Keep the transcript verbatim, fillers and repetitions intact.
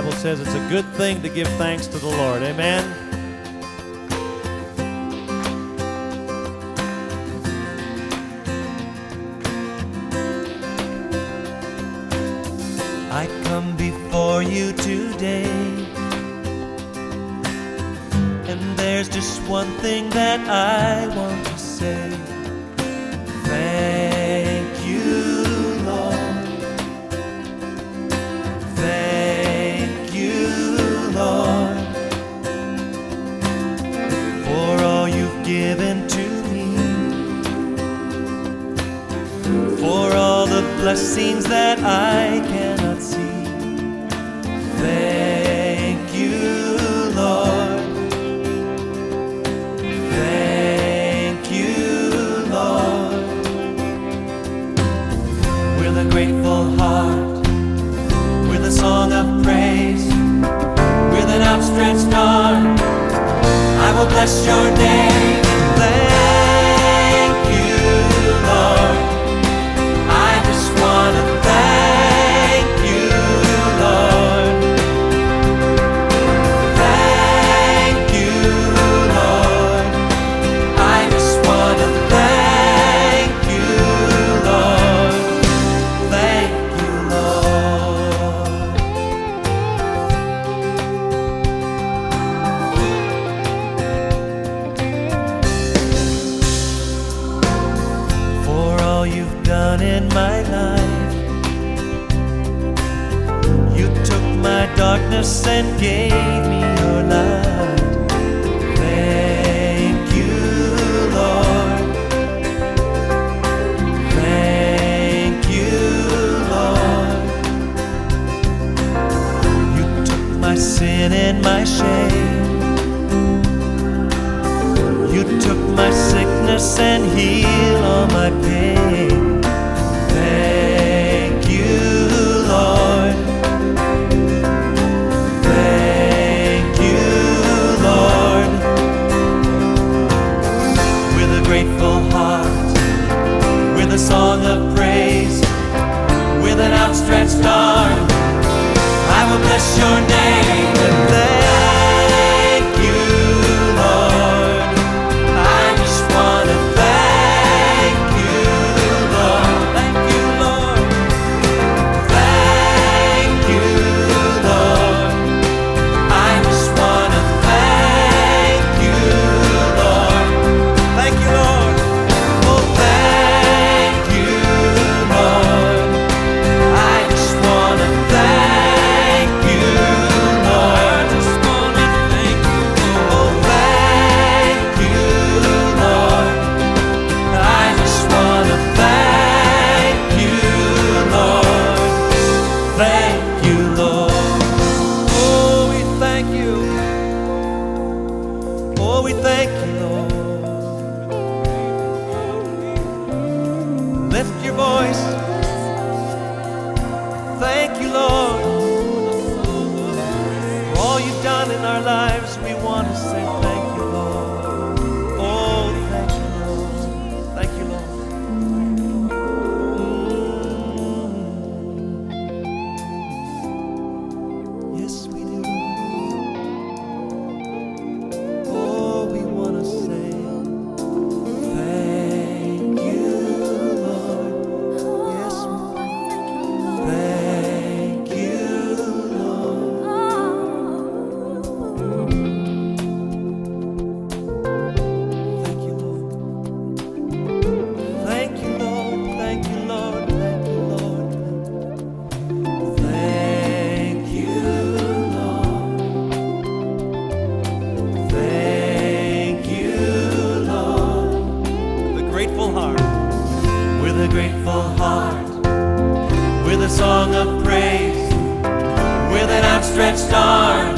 Bible says it's a good thing to give thanks to the Lord. Amen? I come before you today, and there's just one thing that I want to say. Thank you, Lord. Thank you, Lord, for all you've given to me, for all the blessings that I cannot see. Thank you, Lord. Thank you, Lord. With a grateful heart, with a song of praise, with an outstretched arm, I will bless your name. Thank you, Lord. I just want to thank you, Lord. Thank you, Lord. I just want to thank you, Lord. Thank you, Lord. For all you've done in my life, you took my darkness and gave me your light. Thank you, Lord. Thank you, Lord. You took my sin and my shame. You took my sickness and healed all my pain. Thank you, Lord. Thank you, Lord. With a grateful heart, with a song of praise, with an outstretched arm, I will bless your name. And thank you, Lord. I just want to thank you, Lord. Thank you, Lord. Thank you, Lord. I just want to thank you, Lord. Thank you, Lord. Oh, thank you, Lord. I just want to thank you, Lord. I just want to thank you, Lord. Oh, thank you, Lord. I just want to thank you, Lord. Thank you, Lord. Oh, we thank you. Oh, we thank you, Lord. Lift your voice. Thank you, Lord. For all you've done in our lives, we want to say thank you, Lord. Oh, thank you, Lord. Thank you, Lord. Mm. Yes, we do. Oh, we want to say thank you, Lord. Yes, we thank you, Lord. Thank you, Lord. Thank you, Lord. Thank you, Lord. Thank you, Lord. Thank you, Lord. Thank you, Lord. With a grateful heart, with a grateful heart, with a song of praise, with an outstretched arm,